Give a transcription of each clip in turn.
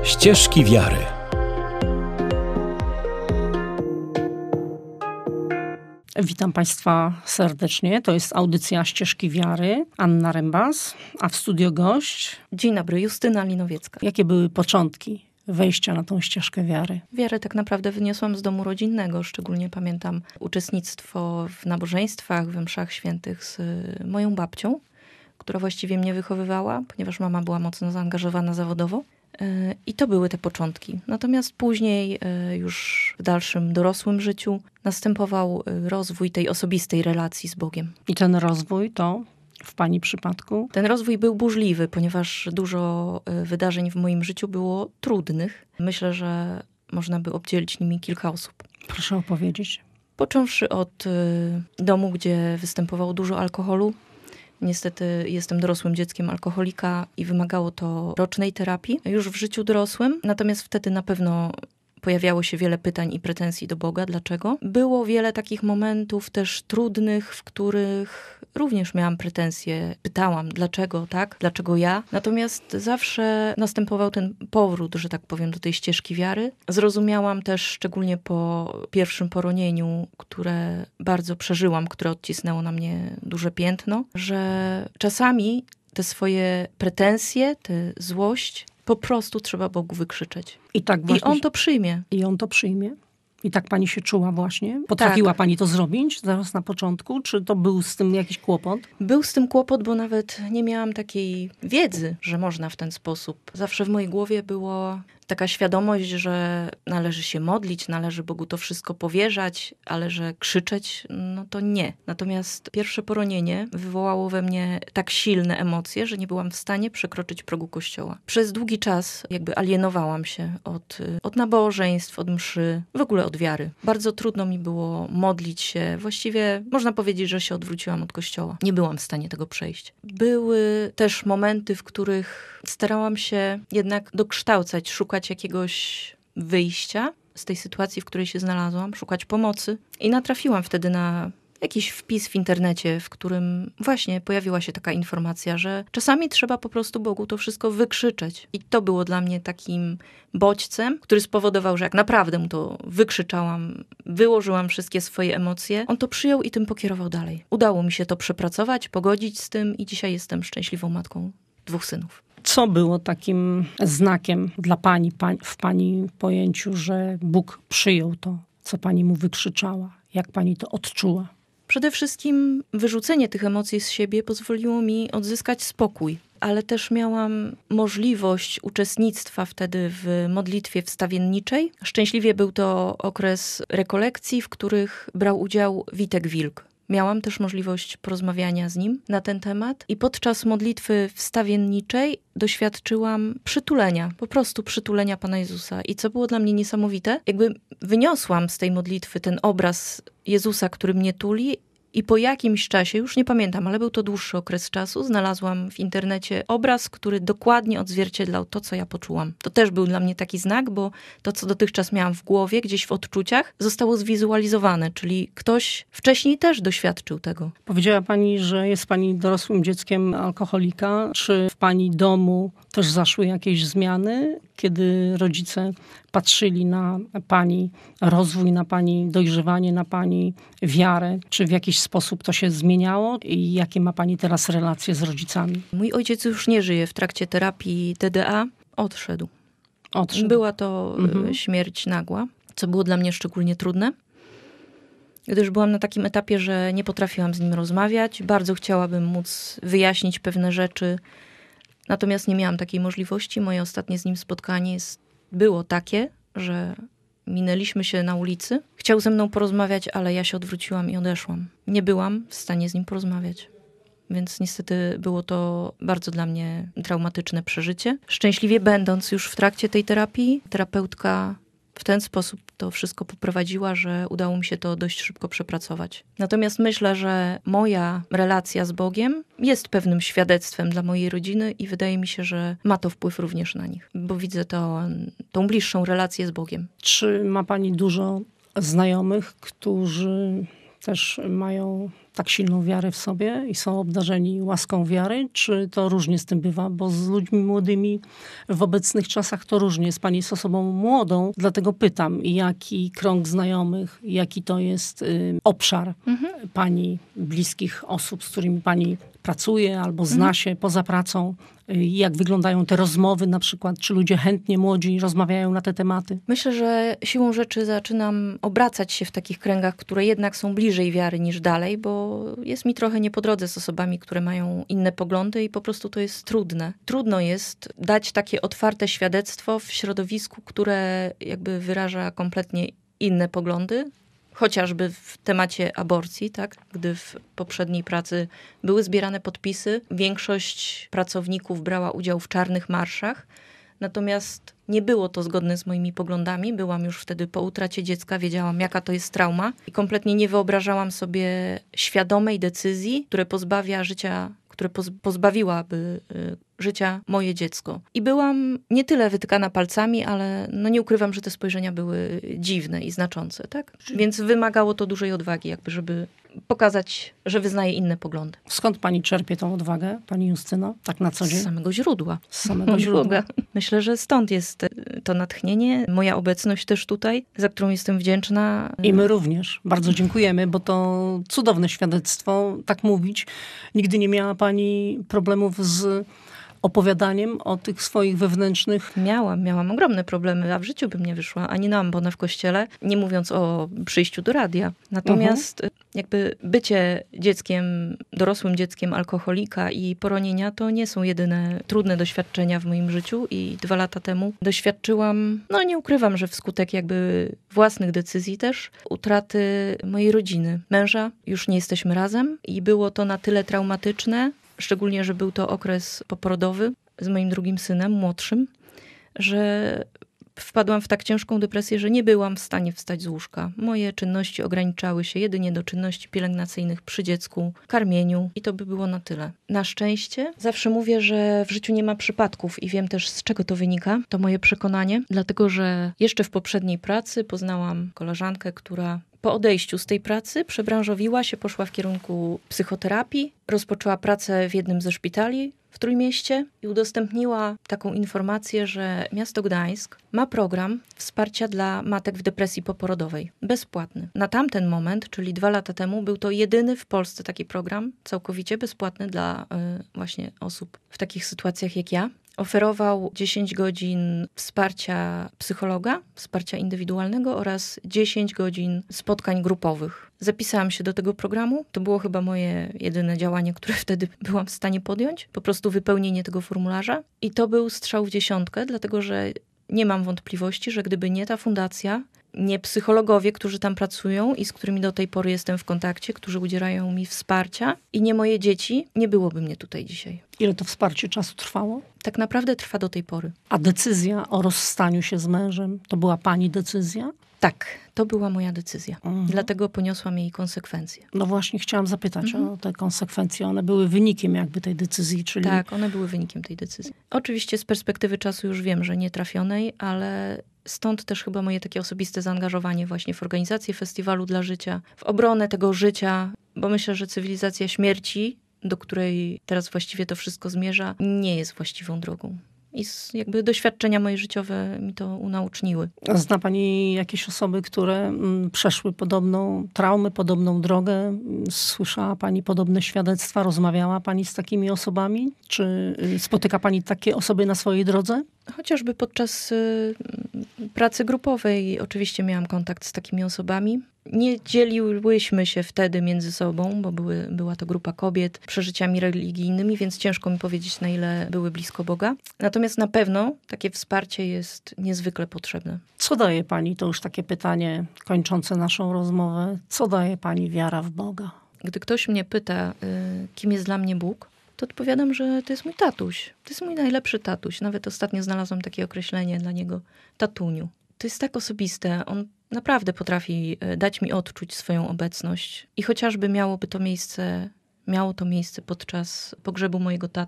Ścieżki wiary. Witam Państwa serdecznie. To jest audycja Ścieżki Wiary. Anna Rembas, a w studio gość. Dzień dobry, Justyna Linowiecka. Jakie były początki wejścia na tą ścieżkę wiary? Wiarę tak naprawdę wyniosłam z domu rodzinnego. Szczególnie pamiętam uczestnictwo w nabożeństwach, w mszach świętych z moją babcią, która właściwie mnie wychowywała, ponieważ mama była mocno zaangażowana zawodowo. I to były te początki. Natomiast później, już w dalszym dorosłym życiu, następował rozwój tej osobistej relacji z Bogiem. I ten rozwój to w Pani przypadku? Ten rozwój był burzliwy, ponieważ dużo wydarzeń w moim życiu było trudnych. Myślę, że można by obdzielić nimi kilka osób. Proszę opowiedzieć. Począwszy od domu, gdzie występowało dużo alkoholu. Niestety jestem dorosłym dzieckiem alkoholika i wymagało to rocznej terapii już w życiu dorosłym. Natomiast wtedy na pewno pojawiało się wiele pytań i pretensji do Boga. Dlaczego? Było wiele takich momentów też trudnych, w których również miałam pretensje. Pytałam, dlaczego tak? Dlaczego ja? Natomiast zawsze następował ten powrót, że tak powiem, do tej ścieżki wiary. Zrozumiałam też, szczególnie po pierwszym poronieniu, które bardzo przeżyłam, które odcisnęło na mnie duże piętno, że czasami te swoje pretensje, tę złość po prostu trzeba Bogu wykrzyczeć. I tak właśnie. I On to przyjmie. I On to przyjmie? I tak Pani się czuła właśnie? Potrafiła Pani to zrobić zaraz na początku? Czy to był z tym jakiś kłopot? Był z tym kłopot, bo nawet nie miałam takiej wiedzy, że można w ten sposób. Zawsze w mojej głowie była taka świadomość, że należy się modlić, należy Bogu to wszystko powierzać, ale że krzyczeć, no to nie. Natomiast pierwsze poronienie wywołało we mnie tak silne emocje, że nie byłam w stanie przekroczyć progu kościoła. Przez długi czas jakby alienowałam się od nabożeństw, od mszy, w ogóle od wiary. Bardzo trudno mi było modlić się. Właściwie można powiedzieć, że się odwróciłam od kościoła. Nie byłam w stanie tego przejść. Były też momenty, w których starałam się jednak dokształcać, szukać jakiegoś wyjścia z tej sytuacji, w której się znalazłam, szukać pomocy. I natrafiłam wtedy na jakiś wpis w internecie, w którym właśnie pojawiła się taka informacja, że czasami trzeba po prostu Bogu to wszystko wykrzyczeć. I to było dla mnie takim bodźcem, który spowodował, że jak naprawdę mu to wykrzyczałam, wyłożyłam wszystkie swoje emocje, on to przyjął i tym pokierował dalej. Udało mi się to przepracować, pogodzić z tym i dzisiaj jestem szczęśliwą matką 2 synów. Co było takim znakiem dla Pani, w Pani pojęciu, że Bóg przyjął to, co Pani mu wykrzyczała? Jak Pani to odczuła? Przede wszystkim wyrzucenie tych emocji z siebie pozwoliło mi odzyskać spokój, ale też miałam możliwość uczestnictwa wtedy w modlitwie wstawienniczej. Szczęśliwie był to okres rekolekcji, w których brał udział Witek Wilk. Miałam też możliwość porozmawiania z nim na ten temat i podczas modlitwy wstawienniczej doświadczyłam przytulenia, po prostu przytulenia Pana Jezusa. I co było dla mnie niesamowite, jakby wyniosłam z tej modlitwy ten obraz Jezusa, który mnie tuli i po jakimś czasie, już nie pamiętam, ale był to dłuższy okres czasu, znalazłam w internecie obraz, który dokładnie odzwierciedlał to, co ja poczułam. To też był dla mnie taki znak, bo to, co dotychczas miałam w głowie, gdzieś w odczuciach, zostało zwizualizowane, czyli ktoś wcześniej też doświadczył tego. Powiedziała Pani, że jest Pani dorosłym dzieckiem alkoholika. Czy w Pani domu też zaszły jakieś zmiany, kiedy rodzice patrzyli na Pani rozwój, na Pani dojrzewanie, na Pani wiarę? Czy w jakiś sposób to się zmieniało? I jakie ma Pani teraz relacje z rodzicami? Mój ojciec już nie żyje. W trakcie terapii TDA odszedł. Była to śmierć nagła, co było dla mnie szczególnie trudne, gdyż byłam na takim etapie, że nie potrafiłam z nim rozmawiać. Bardzo chciałabym móc wyjaśnić pewne rzeczy, natomiast nie miałam takiej możliwości. Moje ostatnie z nim spotkanie było takie, że minęliśmy się na ulicy. Chciał ze mną porozmawiać, ale ja się odwróciłam i odeszłam. Nie byłam w stanie z nim porozmawiać. Więc niestety było to bardzo dla mnie traumatyczne przeżycie. Szczęśliwie będąc już w trakcie tej terapii, terapeutka w ten sposób to wszystko poprowadziła, że udało mi się to dość szybko przepracować. Natomiast myślę, że moja relacja z Bogiem jest pewnym świadectwem dla mojej rodziny i wydaje mi się, że ma to wpływ również na nich, bo widzę tą bliższą relację z Bogiem. Czy ma Pani dużo znajomych, którzy też mają tak silną wiarę w sobie i są obdarzeni łaską wiary, czy to różnie z tym bywa? Bo z ludźmi młodymi w obecnych czasach to różnie. Jest pani jest osobą młodą, dlatego pytam, jaki krąg znajomych, jaki to jest obszar pani bliskich osób, z którymi pani pracuje albo zna się poza pracą. Jak wyglądają te rozmowy na przykład? Czy ludzie chętnie, młodzi rozmawiają na te tematy? Myślę, że siłą rzeczy zaczynam obracać się w takich kręgach, które jednak są bliżej wiary niż dalej, bo jest mi trochę nie po drodze z osobami, które mają inne poglądy i po prostu to jest trudne. Trudno jest dać takie otwarte świadectwo w środowisku, które jakby wyraża kompletnie inne poglądy. Chociażby w temacie aborcji, tak? Gdy w poprzedniej pracy były zbierane podpisy, większość pracowników brała udział w czarnych marszach, natomiast nie było to zgodne z moimi poglądami. Byłam już wtedy po utracie dziecka, wiedziałam, jaka to jest trauma i kompletnie nie wyobrażałam sobie świadomej decyzji, które pozbawiłaby życia moje dziecko. I byłam nie tyle wytykana palcami, ale no nie ukrywam, że te spojrzenia były dziwne i znaczące, tak? Więc wymagało to dużej odwagi, jakby, żeby pokazać, że wyznaje inne poglądy. Skąd pani czerpie tą odwagę, pani Justyno, tak na co dzień? Z samego źródła. Z samego źródła. Myślę, że stąd jest to natchnienie, moja obecność też tutaj, za którą jestem wdzięczna. I my również. Bardzo dziękujemy, bo to cudowne świadectwo, tak mówić. Nigdy nie miała pani problemów z opowiadaniem o tych swoich wewnętrznych... Miałam ogromne problemy, a w życiu bym nie wyszła ani na ambonę w kościele, nie mówiąc o przyjściu do radia. Natomiast jakby bycie dzieckiem, dorosłym dzieckiem alkoholika i poronienia to nie są jedyne trudne doświadczenia w moim życiu i 2 lata temu doświadczyłam, no nie ukrywam, że wskutek jakby własnych decyzji też, utraty mojej rodziny. Męża, już nie jesteśmy razem i było to na tyle traumatyczne, szczególnie, że był to okres poporodowy z moim drugim synem, młodszym, że wpadłam w tak ciężką depresję, że nie byłam w stanie wstać z łóżka. Moje czynności ograniczały się jedynie do czynności pielęgnacyjnych przy dziecku, karmieniu i to by było na tyle. Na szczęście zawsze mówię, że w życiu nie ma przypadków i wiem też, z czego to wynika. To moje przekonanie, dlatego że jeszcze w poprzedniej pracy poznałam koleżankę, która po odejściu z tej pracy przebranżowiła się, poszła w kierunku psychoterapii, rozpoczęła pracę w jednym ze szpitali w Trójmieście i udostępniła taką informację, że miasto Gdańsk ma program wsparcia dla matek w depresji poporodowej. Bezpłatny. Na tamten moment, czyli 2 lata temu, był to jedyny w Polsce taki program, całkowicie bezpłatny dla właśnie osób w takich sytuacjach jak ja. Oferował 10 godzin wsparcia psychologa, wsparcia indywidualnego oraz 10 godzin spotkań grupowych. Zapisałam się do tego programu. To było chyba moje jedyne działanie, które wtedy byłam w stanie podjąć. Po prostu wypełnienie tego formularza. I to był strzał w dziesiątkę, dlatego że nie mam wątpliwości, że gdyby nie ta fundacja, nie psychologowie, którzy tam pracują i z którymi do tej pory jestem w kontakcie, którzy udzielają mi wsparcia i nie moje dzieci, nie byłoby mnie tutaj dzisiaj. Ile to wsparcie czasu trwało? Tak naprawdę trwa do tej pory. A decyzja o rozstaniu się z mężem, to była pani decyzja? Tak, to była moja decyzja. Dlatego poniosłam jej konsekwencje. No właśnie chciałam zapytać o te konsekwencje. One były wynikiem jakby tej decyzji, czyli... Tak, one były wynikiem tej decyzji. Oczywiście z perspektywy czasu już wiem, że nie trafionej, ale stąd też chyba moje takie osobiste zaangażowanie właśnie w organizację Festiwalu dla Życia, w obronę tego życia, bo myślę, że cywilizacja śmierci, do której teraz właściwie to wszystko zmierza, nie jest właściwą drogą. I jakby doświadczenia moje życiowe mi to unauczniły. Zna pani jakieś osoby, które przeszły podobną traumę, podobną drogę? Słyszała pani podobne świadectwa? Rozmawiała pani z takimi osobami? Czy spotyka pani takie osoby na swojej drodze? Chociażby podczas pracy grupowej oczywiście miałam kontakt z takimi osobami. Nie dzieliłyśmy się wtedy między sobą, bo była to grupa kobiet przeżyciami religijnymi, więc ciężko mi powiedzieć, na ile były blisko Boga. Natomiast na pewno takie wsparcie jest niezwykle potrzebne. Co daje pani, to już takie pytanie kończące naszą rozmowę, co daje pani wiara w Boga? Gdy ktoś mnie pyta, kim jest dla mnie Bóg, to odpowiadam, że to jest mój tatuś. To jest mój najlepszy tatuś. Nawet ostatnio znalazłam takie określenie dla niego, tatuniu. To jest tak osobiste. On naprawdę potrafi dać mi odczuć swoją obecność. I chociażby miało to miejsce podczas pogrzebu mojego taty,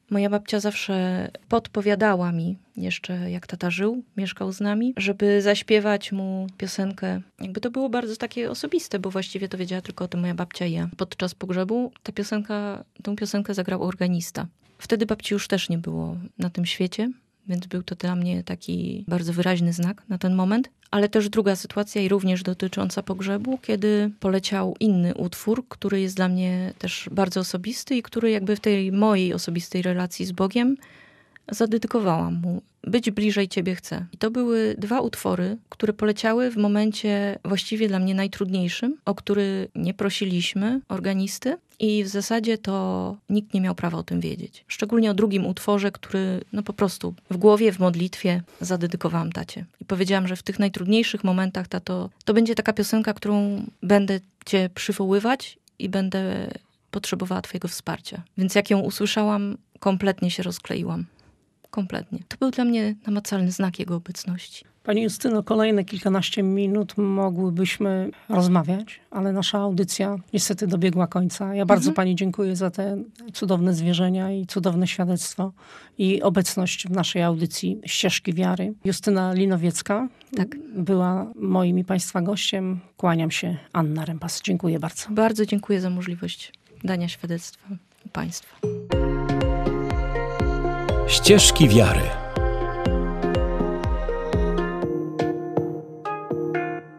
Moja babcia zawsze podpowiadała mi, jeszcze jak tata żył, mieszkał z nami, żeby zaśpiewać mu piosenkę. Jakby to było bardzo takie osobiste, bo właściwie to wiedziała tylko o tym moja babcia i ja. Podczas pogrzebu tę piosenkę zagrał organista. Wtedy babci już też nie było na tym świecie, więc był to dla mnie taki bardzo wyraźny znak na ten moment. Ale też druga sytuacja i również dotycząca pogrzebu, kiedy poleciał inny utwór, który jest dla mnie też bardzo osobisty i który jakby w tej mojej osobistej relacji z Bogiem zadedykowałam mu. Być bliżej Ciebie chcę. I to były 2 utwory, które poleciały w momencie właściwie dla mnie najtrudniejszym, o który nie prosiliśmy organisty i w zasadzie to nikt nie miał prawa o tym wiedzieć. Szczególnie o drugim utworze, który po prostu w głowie, w modlitwie zadedykowałam tacie. I powiedziałam, że w tych najtrudniejszych momentach, tato, to będzie taka piosenka, którą będę Cię przywoływać i będę potrzebowała Twojego wsparcia. Więc jak ją usłyszałam, kompletnie się rozkleiłam. Kompletnie. To był dla mnie namacalny znak jego obecności. Pani Justyno, kolejne kilkanaście minut mogłybyśmy rozmawiać, ale nasza audycja niestety dobiegła końca. Ja bardzo Pani dziękuję za te cudowne zwierzenia i cudowne świadectwo i obecność w naszej audycji Ścieżki Wiary. Justyna Linowiecka była moim i Państwa gościem. Kłaniam się, Anna Rempas. Dziękuję bardzo. Bardzo dziękuję za możliwość dania świadectwa Państwa. Ścieżki Wiary.